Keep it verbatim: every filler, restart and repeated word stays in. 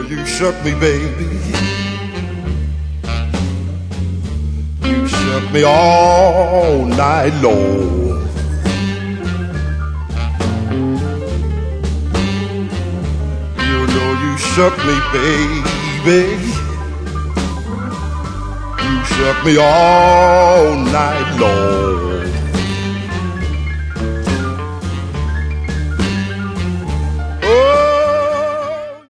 you shook me, baby. You shook me all night long. You know you shook me, baby. You shook me all night long.